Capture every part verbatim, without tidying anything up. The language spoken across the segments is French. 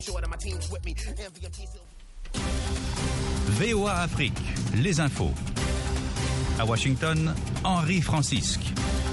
V O A Afrique, les infos. À Washington, Henri Francisque.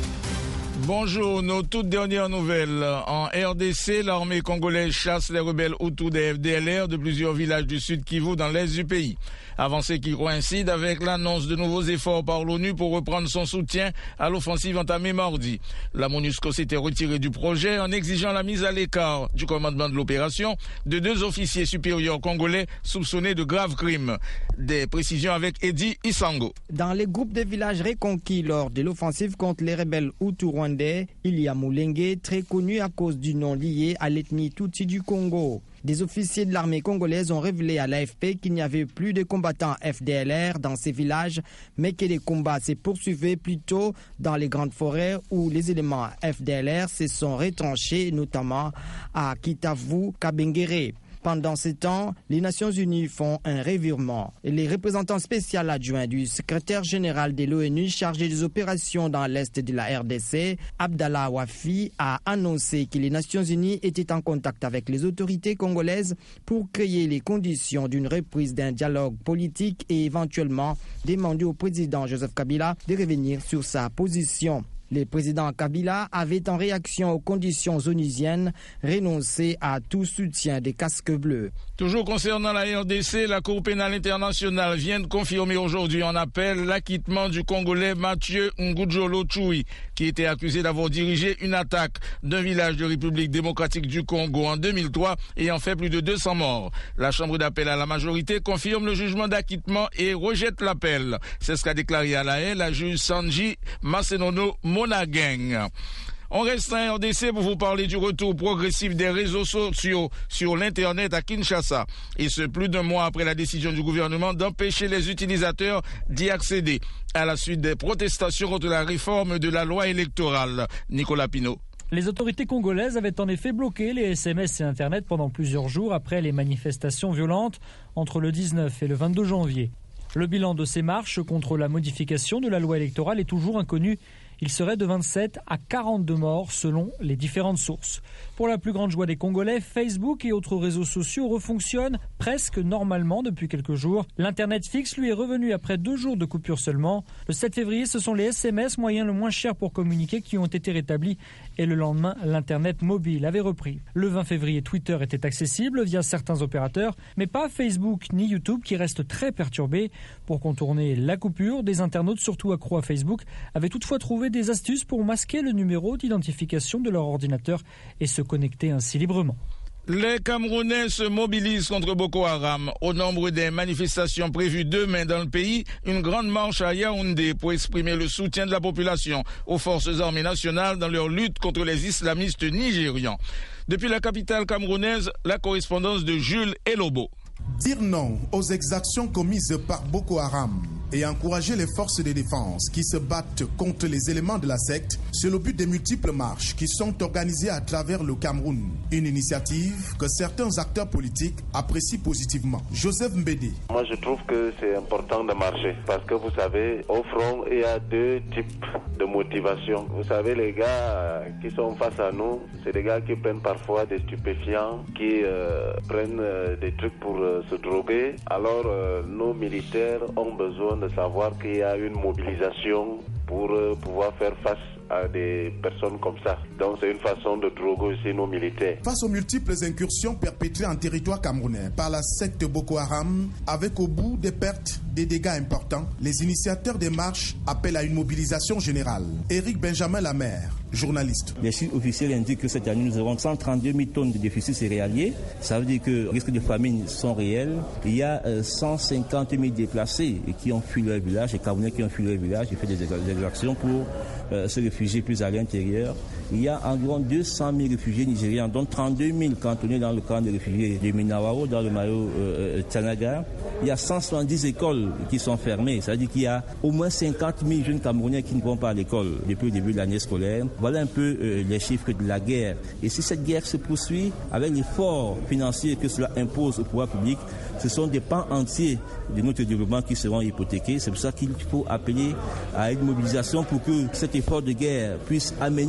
Bonjour, nos toutes dernières nouvelles. En R D C, l'armée congolaise chasse les rebelles Hutus des F D L R de plusieurs villages du sud Kivu dans l'est du pays. Avancée qui coïncide avec l'annonce de nouveaux efforts par l'ONU pour reprendre son soutien à l'offensive entamée mardi. La MONUSCO s'était retirée du projet en exigeant la mise à l'écart du commandement de l'opération de deux officiers supérieurs congolais soupçonnés de graves crimes. Des précisions avec Eddie Isango. Dans les groupes de villages reconquis lors de l'offensive contre les rebelles Hutus rwandais, il y a Moulengue, très connu à cause du nom lié à l'ethnie Tutsi du Congo. Des officiers de l'armée congolaise ont révélé à l'A F P qu'il n'y avait plus de combattants F D L R dans ces villages, mais que les combats se poursuivaient plutôt dans les grandes forêts où les éléments F D L R se sont retranchés, notamment à Kitavu, Kabengere. Pendant ce temps, les Nations Unies font un revirement. Et les représentants spéciaux adjoints du secrétaire général de l'ONU chargé des opérations dans l'est de la R D C, Abdallah Wafi, a annoncé que les Nations Unies étaient en contact avec les autorités congolaises pour créer les conditions d'une reprise d'un dialogue politique et éventuellement demander au président Joseph Kabila de revenir sur sa position. Le président Kabila avait, en réaction aux conditions onusiennes, renoncé à tout soutien des casques bleus. Toujours concernant la R D C, la Cour pénale internationale vient de confirmer aujourd'hui en appel l'acquittement du Congolais Mathieu Ngudjolo Tchoui, qui était accusé d'avoir dirigé une attaque d'un village de République démocratique du Congo en deux mille trois ayant fait plus de deux cents morts. La Chambre d'appel à la majorité confirme le jugement d'acquittement et rejette l'appel. C'est ce qu'a déclaré à la haie la juge Sanji Masenono Monageng. On reste en R D C pour vous parler du retour progressif des réseaux sociaux sur l'Internet à Kinshasa. Et ce, plus d'un mois après la décision du gouvernement d'empêcher les utilisateurs d'y accéder, à la suite des protestations contre la réforme de la loi électorale. Nicolas Pinault. Les autorités congolaises avaient en effet bloqué les S M S et Internet pendant plusieurs jours après les manifestations violentes entre le dix-neuf et le vingt-deux janvier. Le bilan de ces marches contre la modification de la loi électorale est toujours inconnu. Il serait de vingt-sept à quarante-deux morts selon les différentes sources. Pour la plus grande joie des Congolais, Facebook et autres réseaux sociaux refonctionnent presque normalement depuis quelques jours. L'Internet fixe lui est revenu après deux jours de coupure seulement. Le sept février, ce sont les S M S, moyens le moins cher pour communiquer, qui ont été rétablis. Et le lendemain, l'Internet mobile avait repris. Le vingt février, Twitter était accessible via certains opérateurs, mais pas Facebook ni YouTube qui restent très perturbés. Pour contourner la coupure, des internautes surtout accros à Facebook avaient toutefois trouvé des astuces pour masquer le numéro d'identification de leur ordinateur et se connecter ainsi librement. Les Camerounais se mobilisent contre Boko Haram. Au nombre des manifestations prévues demain dans le pays, une grande marche à Yaoundé pour exprimer le soutien de la population aux forces armées nationales dans leur lutte contre les islamistes nigérians. Depuis la capitale camerounaise, la correspondance de Jules Elobo. Dire non aux exactions commises par Boko Haram et encourager les forces de défense qui se battent contre les éléments de la secte, c'est le but des multiples marches qui sont organisées à travers le Cameroun. Une initiative que certains acteurs politiques apprécient positivement. Joseph Mbédé. Moi je trouve que c'est important de marcher parce que vous savez, au front il y a deux types de motivation. Vous savez, les gars qui sont face à nous, c'est des gars qui prennent parfois des stupéfiants, qui euh, prennent euh, des trucs pour euh, se droguer. Alors euh, nos militaires ont besoin de savoir qu'il y a une mobilisation pour euh, pouvoir faire face à des personnes comme ça. Donc c'est une façon de droguer aussi nos militaires. Face aux multiples incursions perpétrées en territoire camerounais par la secte Boko Haram, avec au bout des pertes, des dégâts importants, les initiateurs des marches appellent à une mobilisation générale. Éric Benjamin Lamère, journaliste. Les chiffres officiels indiquent que cette année nous aurons cent trente-deux mille tonnes de déficit céréalier. Ça veut dire que les risques de famine sont réels. Il y a euh, cent cinquante mille déplacés qui ont fui leur village, les Camerounais qui ont fui leur village et fait des, des actions pour euh, se réfugier plus à l'intérieur. Il y a environ deux cent mille réfugiés nigérians, dont trente-deux mille cantonnés dans le camp de réfugiés de Minawao, dans le maillot euh, Tanaga. Il y a cent soixante-dix écoles qui sont fermées. Ça veut dire qu'il y a au moins cinquante mille jeunes Camerounais qui ne vont pas à l'école depuis le début de l'année scolaire. Voilà un peu euh, les chiffres de la guerre. Et si cette guerre se poursuit avec l'effort financier que cela impose au pouvoir public, ce sont des pans entiers de notre développement qui seront hypothéqués. C'est pour ça qu'il faut appeler à une mobilisation pour que cet effort de guerre puisse amener à une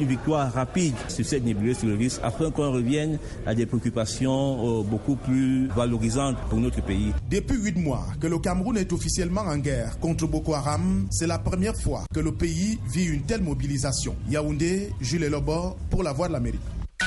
victoire rapide sur cette nébuleuse terroriste afin qu'on revienne à des préoccupations beaucoup plus valorisantes pour notre pays. Depuis huit mois que le Cameroun est officiellement en guerre contre Boko Haram, c'est la première fois que le pays vit une telle mobilisation. Yaoundé, Jules Lobo pour La Voix de l'Amérique.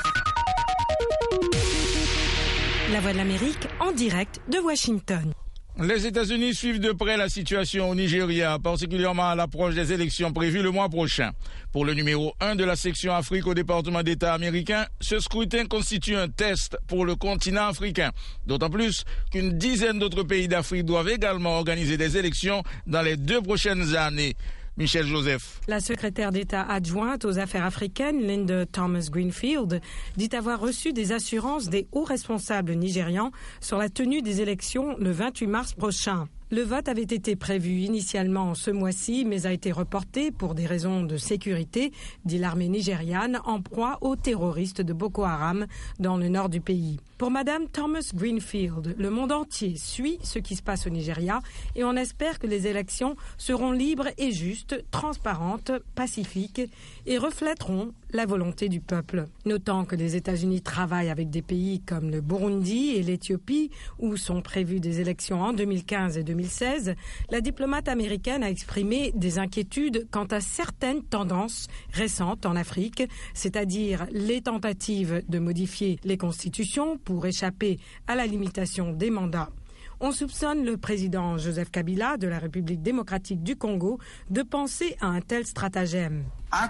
La Voix de l'Amérique en direct de Washington. Les États-Unis suivent de près la situation au Nigeria, particulièrement à l'approche des élections prévues le mois prochain. Pour le numéro un de la section Afrique au département d'État américain, ce scrutin constitue un test pour le continent africain. D'autant plus qu'une dizaine d'autres pays d'Afrique doivent également organiser des élections dans les deux prochaines années. Michel Joseph. La secrétaire d'État adjointe aux affaires africaines, Linda Thomas-Greenfield, dit avoir reçu des assurances des hauts responsables nigérians sur la tenue des élections le vingt-huit mars prochain. Le vote avait été prévu initialement ce mois-ci, mais a été reporté pour des raisons de sécurité, dit l'armée nigériane, en proie aux terroristes de Boko Haram dans le nord du pays. Pour Madame Thomas Greenfield, le monde entier suit ce qui se passe au Nigeria et on espère que les élections seront libres et justes, transparentes, pacifiques et reflèteront la volonté du peuple. Notant que les États-Unis travaillent avec des pays comme le Burundi et l'Éthiopie, où sont prévues des élections en deux mille quinze et deux mille seize, la diplomate américaine a exprimé des inquiétudes quant à certaines tendances récentes en Afrique, c'est-à-dire les tentatives de modifier les constitutions pour échapper à la limitation des mandats. On soupçonne le président Joseph Kabila de la République démocratique du Congo de penser à un tel stratagème.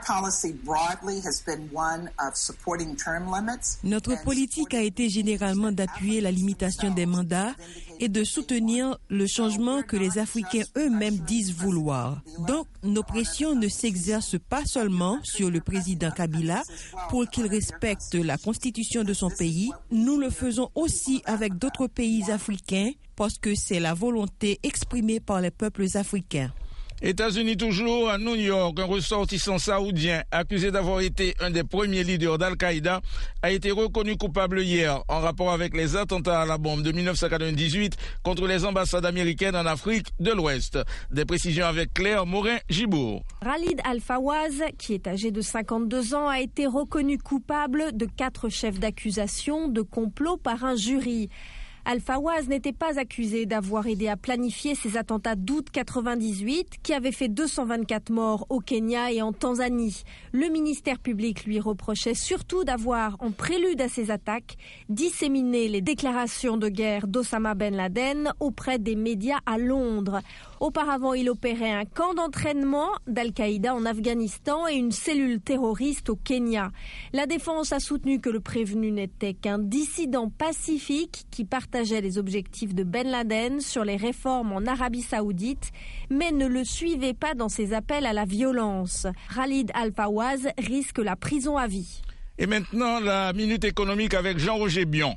Notre politique a été généralement d'appuyer la limitation des mandats et de soutenir le changement que les Africains eux-mêmes disent vouloir. Donc, nos pressions ne s'exercent pas seulement sur le président Kabila pour qu'il respecte la constitution de son pays, nous le faisons aussi avec d'autres pays africains parce que c'est la volonté exprimée par les peuples africains. États-Unis toujours, à New York, un ressortissant saoudien accusé d'avoir été un des premiers leaders d'Al-Qaïda a été reconnu coupable hier en rapport avec les attentats à la bombe de dix-neuf cent quatre-vingt-dix-huit contre les ambassades américaines en Afrique de l'Ouest. Des précisions avec Claire Morin-Gibourg. Khalid Al-Fawaz, qui est âgé de cinquante-deux ans, a été reconnu coupable de quatre chefs d'accusation de complot par un jury. Al-Fawaz n'était pas accusé d'avoir aidé à planifier ces attentats d'août quatre-vingt-dix-huit qui avaient fait deux cent vingt-quatre morts au Kenya et en Tanzanie. Le ministère public lui reprochait surtout d'avoir, en prélude à ces attaques, disséminé les déclarations de guerre d'Osama Ben Laden auprès des médias à Londres. Auparavant, il opérait un camp d'entraînement d'Al-Qaïda en Afghanistan et une cellule terroriste au Kenya. La défense a soutenu que le prévenu n'était qu'un dissident pacifique qui partageait les objectifs de Ben Laden sur les réformes en Arabie Saoudite, mais ne le suivait pas dans ses appels à la violence. Khalid Al-Fawaz risque la prison à vie. Et maintenant, la minute économique avec Jean-Roger Bion.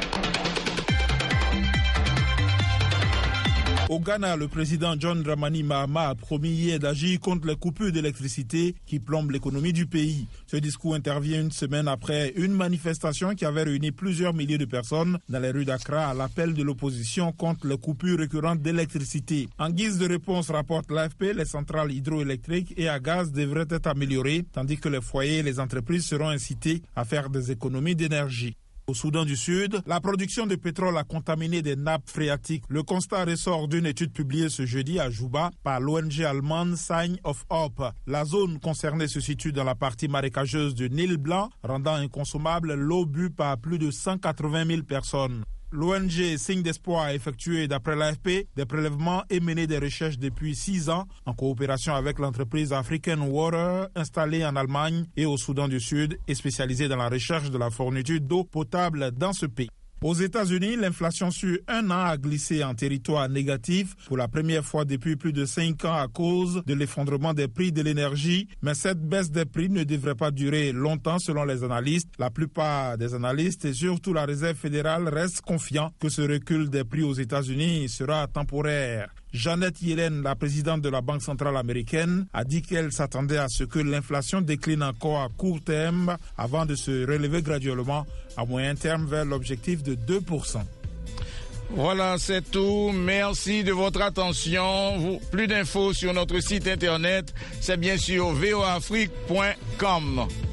Au Ghana, le président John Dramani Mahama a promis hier d'agir contre les coupures d'électricité qui plombent l'économie du pays. Ce discours intervient une semaine après une manifestation qui avait réuni plusieurs milliers de personnes dans les rues d'Accra à l'appel de l'opposition contre les coupures récurrentes d'électricité. En guise de réponse, rapporte l'A F P, les centrales hydroélectriques et à gaz devraient être améliorées, tandis que les foyers et les entreprises seront incités à faire des économies d'énergie. Au Soudan du Sud, la production de pétrole a contaminé des nappes phréatiques. Le constat ressort d'une étude publiée ce jeudi à Juba par l'O N G allemande Sign of Hope. La zone concernée se situe dans la partie marécageuse du Nil Blanc, rendant inconsommable l'eau bue par plus de cent quatre-vingt mille personnes. L'O N G Signe d'Espoir a effectué, d'après l'A F P, des prélèvements et mené des recherches depuis six ans en coopération avec l'entreprise African Water installée en Allemagne et au Soudan du Sud et spécialisée dans la recherche de la fourniture d'eau potable dans ce pays. Aux États-Unis, l'inflation sur un an a glissé en territoire négatif pour la première fois depuis plus de cinq ans à cause de l'effondrement des prix de l'énergie. Mais cette baisse des prix ne devrait pas durer longtemps selon les analystes. La plupart des analystes et surtout la Réserve fédérale restent confiants que ce recul des prix aux États-Unis sera temporaire. Janet Yellen, la présidente de la Banque centrale américaine, a dit qu'elle s'attendait à ce que l'inflation décline encore à court terme avant de se relever graduellement à moyen terme vers l'objectif de deux pour cent. Voilà, c'est tout. Merci de votre attention. Vous, plus d'infos sur notre site internet, c'est bien sûr v o afrique point com.